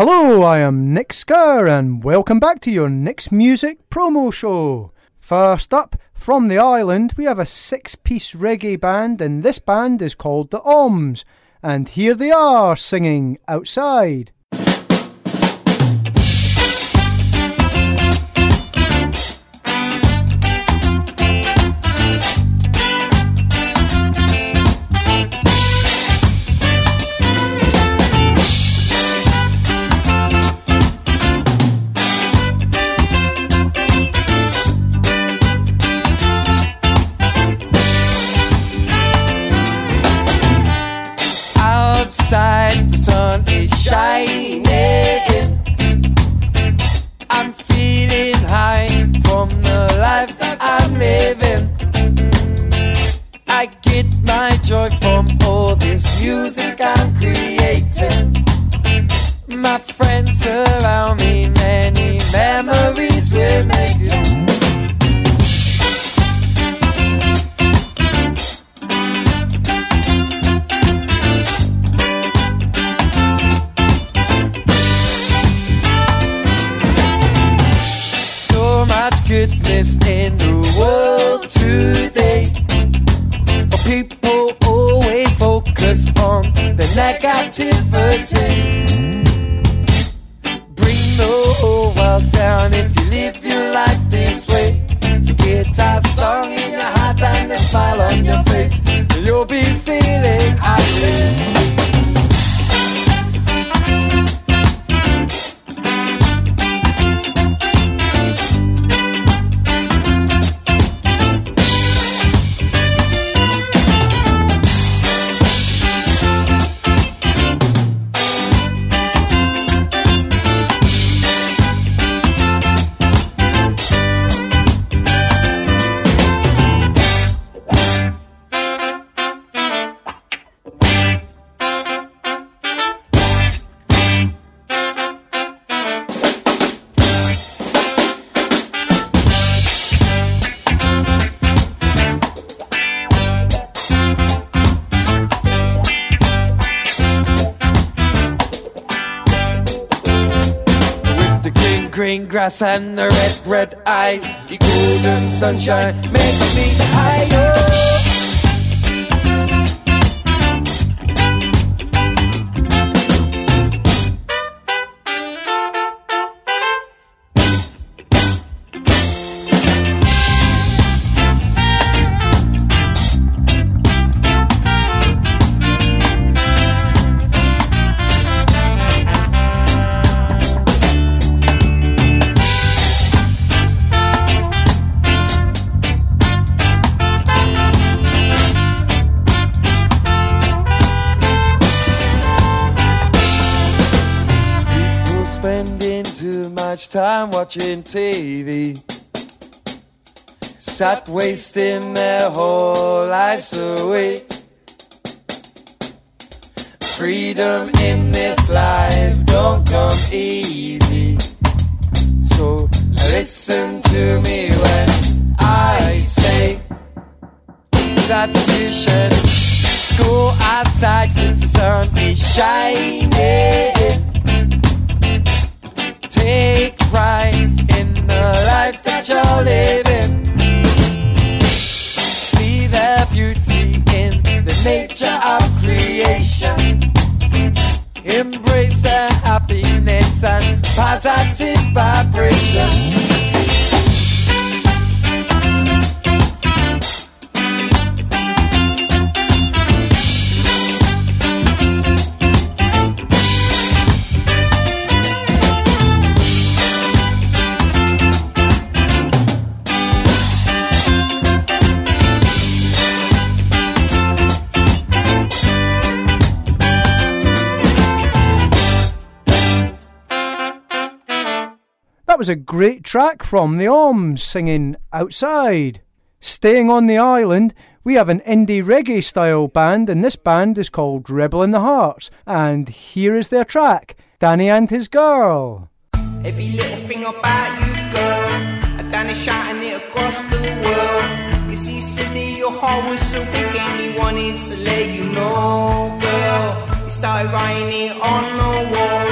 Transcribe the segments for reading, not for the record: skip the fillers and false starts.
Hello, I am Nick Skerr and welcome back to your Nick's Music promo show. First up, from the island, we have a 6-piece reggae band, and this band is called the Oms, and here they are singing Outside. Outside, the sun is shining. I'm feeling high from the life that I'm living. I get my joy from all this music I'm creating. My friends around me, many memories we're making. Goodness in the world today, but people always focus on the negativity. Bring the whole world down if you live your life this way. So get a song in your heart and a smile on your face, and you'll be feeling happy. Green grass and the red eyes, the golden sunshine makes me high. Time watching TV, sat wasting their whole lives away. Freedom in this life don't come easy, so listen to me when I say that you should go outside 'cause the sun is shining. Take pride in the life that you're living. See the beauty in the nature of creation. Embrace the happiness and positive vibration. That was a great track from the Oms singing Outside. Staying on the island, we have an indie reggae style band, and this band is called Rebel in the Hearts, and here is their track, Danny and His Girl. Every little thing about you, girl, I done it shouting it across the world. You see, Sydney, your heart was so big and he wanted to let you know, girl. He started writing it on the walls.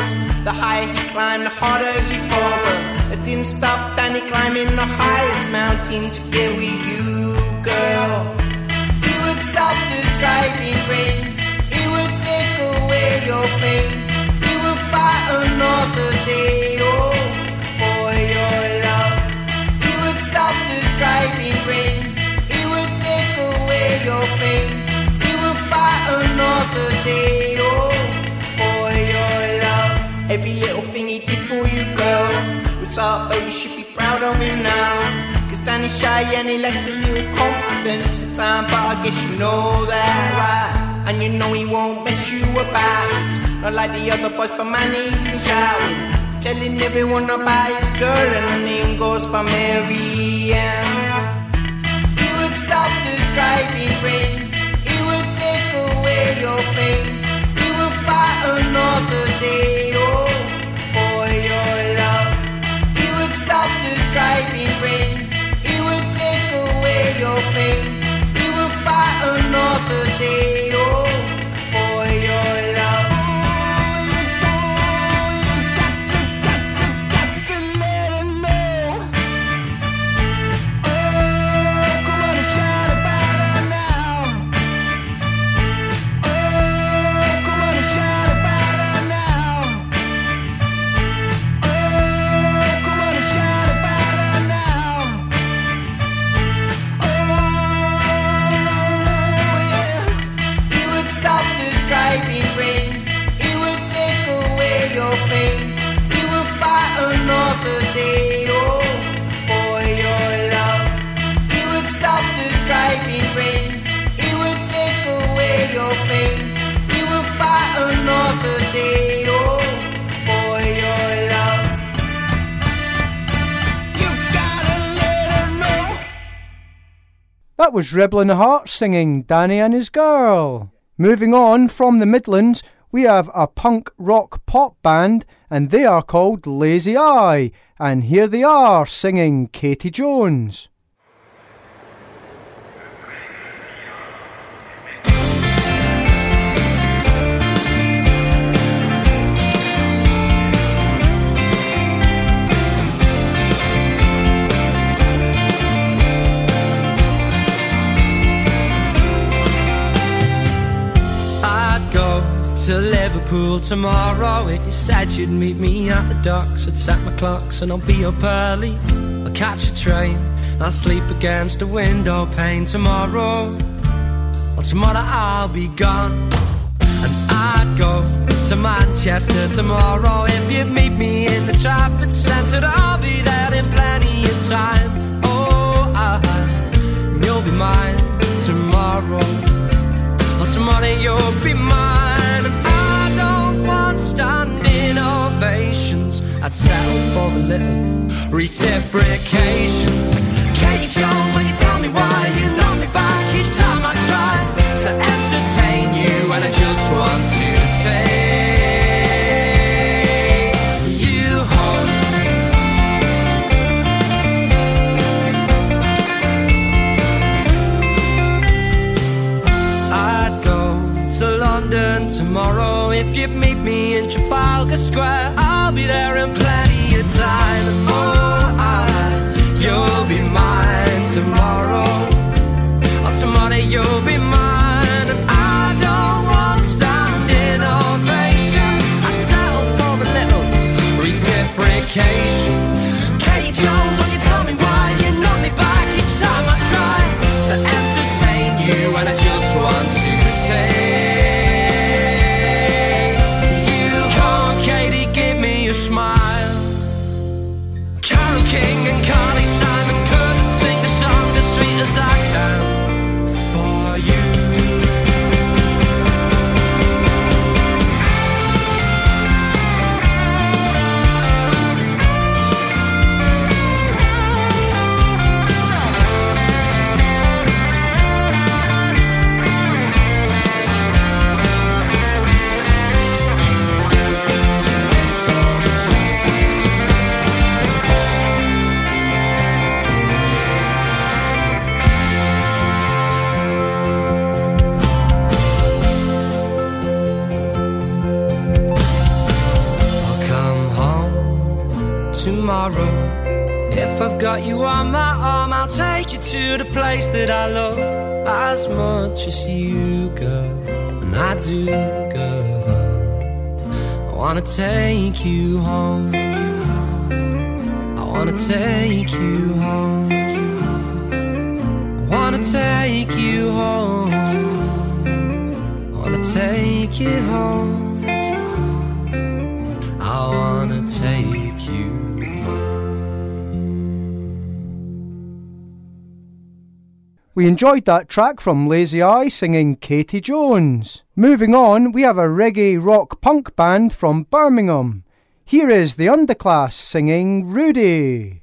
The higher he climbed, the harder he fall. But it didn't stop Danny climbing the highest mountain to get with you, girl. He would stop the driving rain. He would take away your pain. He would fight another day, oh, for your love. He would stop the driving rain. He would take away your pain. He would fight another day, oh, for your love. Every little thing he did for you, girl, was art, but you should be proud of him now. Cause Danny's shy and he lacks a little confidence at time, but I guess you know that, right? And you know he won't mess you about. He's not like the other boys, but man, he's shouting. He's telling everyone about his girl, and her name goes by Mary Ann. He would stop the driving rain. He would take away your pain. He would fight another day, oh, for your love. He would stop the driving rain. He would take away your pain. He would fight another day, oh, for your love. Got to let him know. Oh, come on and shout about her now. Oh, come on and shout about her now. Oh, come on and shout about her now. Oh, yeah. He would stop the driving rain. He would take away your pain. He would fight another day, oh, for your love. He would stop the driving rain. He would take away your pain. He would fight another day, oh, for your love. You gotta let her know. That was Rebel in the Heart singing Danny and His Girl. Moving on from the Midlands, we have a punk rock pop band, and they are called Lazy Eye, and here they are singing Katie Jones. I'd go to Liverpool tomorrow. If you said you'd meet me at the docks, I'd set my clocks and I'll be up early. I'll catch a train, I'll sleep against the window pane tomorrow. Well, tomorrow I'll be gone. And I'd go to Manchester tomorrow. If you'd meet me in the Trafford Centre, I'll be there in plenty of time. Oh, you'll be mine tomorrow. Well, tomorrow you'll be mine. And I don't want standing ovations. I'd settle for a little reciprocation. Katie Jones, will you tell me why you knock me back each time I try to entertain you? And I just want to take you home. I'd go to London tomorrow. If you'd meet me in Trafalgar Square, I'll be there in plenty of time. And oh, you'll be mine tomorrow. Oh, tomorrow you'll be mine. And I don't want standing ovation. I'd settle for a little reciprocation. Katie Jones, will you tell me why you knock me back each time I try to entertain you? And I just want to take you home. Katie, give me a smile. Carole King and Carly Simon couldn't sing a song as sweet as I can for you. tomorrow. If I've got you on my arm, I'll take you to the place that I love as much as you, girl. And I do, girl. I wanna take you home. I wanna take you home. I wanna take you home. I wanna take you home. I wanna take you home. We enjoyed that track from Lazy Eye singing Katie Jones. Moving on, we have a reggae rock punk band from Birmingham. Here is The Underclass singing Rudy.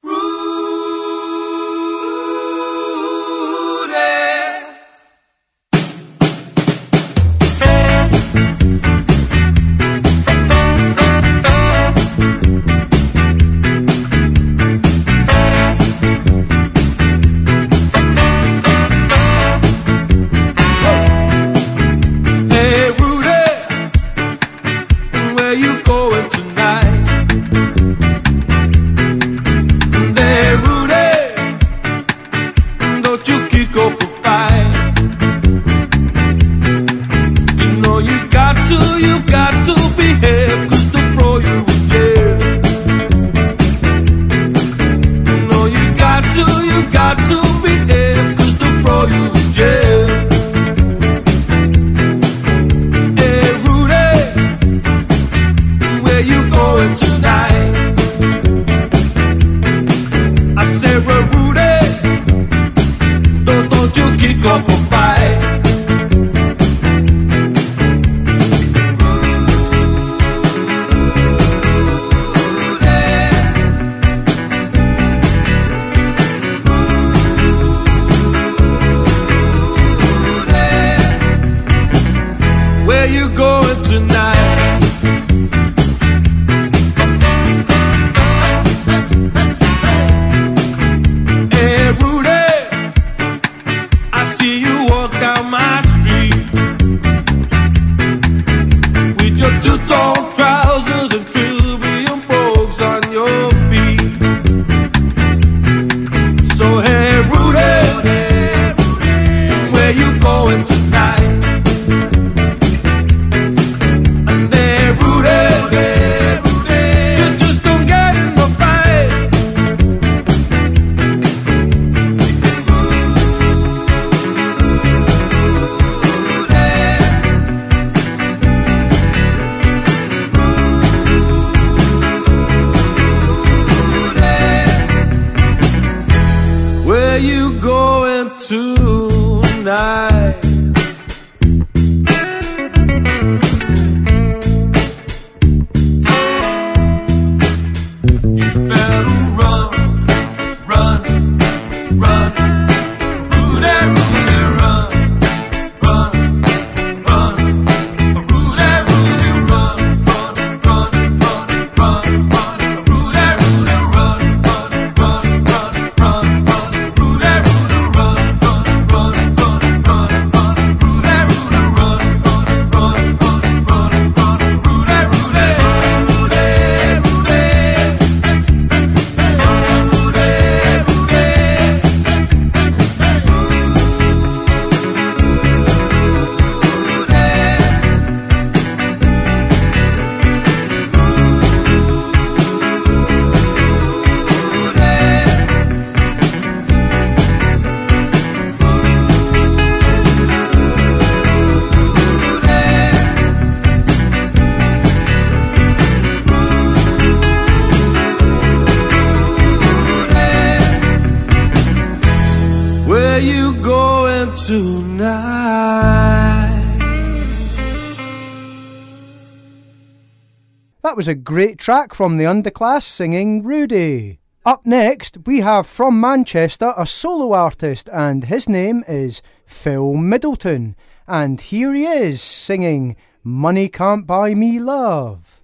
That was a great track from The Underclass singing Rudy. Up next, we have from Manchester a solo artist, and his name is Phil Middleton. And here he is singing Money Can't Buy Me Love.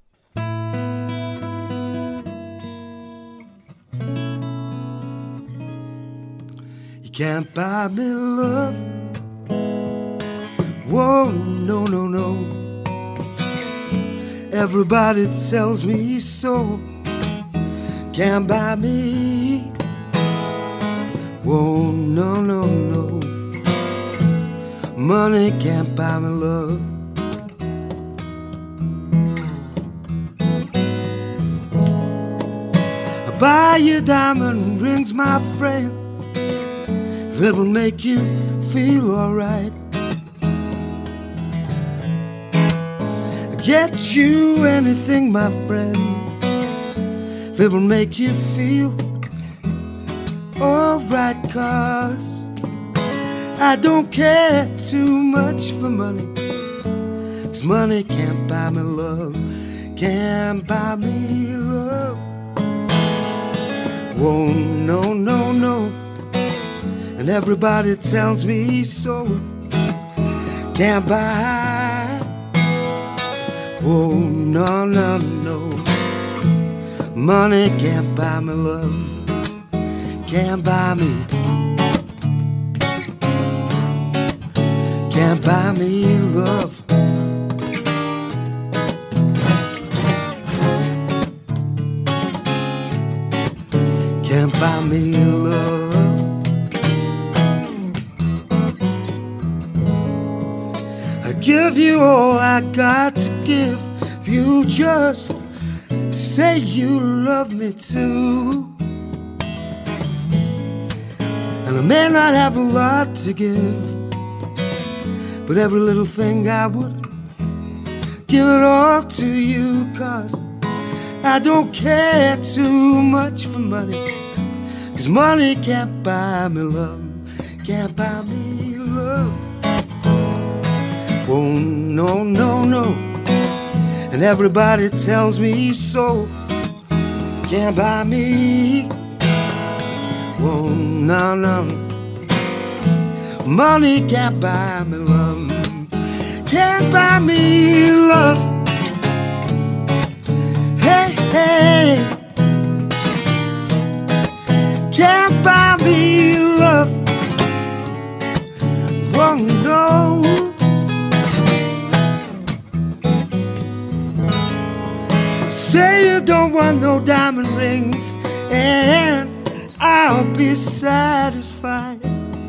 You can't buy me love. Whoa, no, no, no. Everybody tells me so. can't buy me. Whoa, no, no, no. Money can't buy me love. I'll buy you diamond rings, my friend, if it will make you feel alright. Get you anything, my friend, if it will make you feel alright. 'Cause I don't care too much for money, 'cause money can't buy me love, can't buy me love. Whoa, no, no, no. And everybody tells me so. Can't buy. Oh, no, no, no. Money can't buy me love, can't buy me, can't buy me love. Can't buy me love. I give you all I got to give if you just say you love me too. And I may not have a lot to give, but every little thing I would give it all to you. 'Cause I don't care too much for money, 'cause money can't buy me love, can't buy me love. Oh, no, no, no. And everybody tells me so. Can't buy me. Oh, no, no. Money can't buy me love, can't buy me love. Hey, hey. Can't buy me love. Oh, no. Say you don't want no diamond rings, and I'll be satisfied.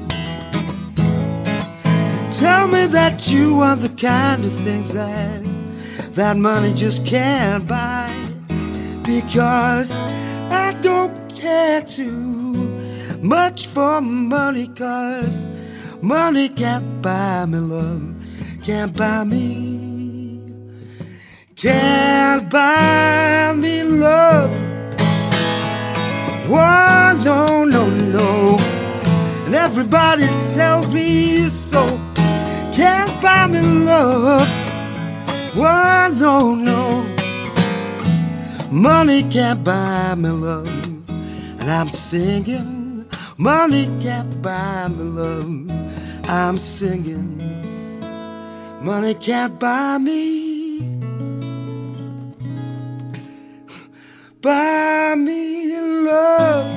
Tell me that you want the kind of things that money just can't buy. Because I don't care too much for money, 'cause money can't buy me love, can't buy me. Can't buy me love. Whoa, no, no, no. And everybody tells me so. Can't buy me love. Whoa, no, no. Money can't buy me love. And I'm singing, money can't buy me love. I'm singing, money can't buy me. Buy me love.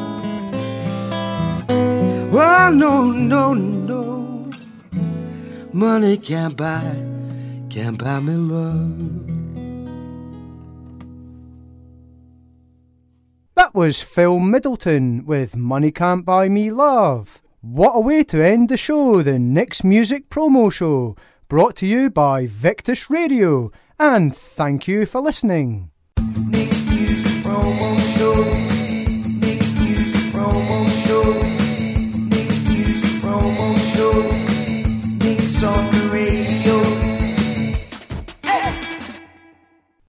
Oh, no, no, no. Money can't buy me love. That was Phil Middleton with Money Can't Buy Me Love. What a way to end the show, the Nick's Music Promo Show, brought to you by Victus Radio, and thank you for listening. Nick's Music Promo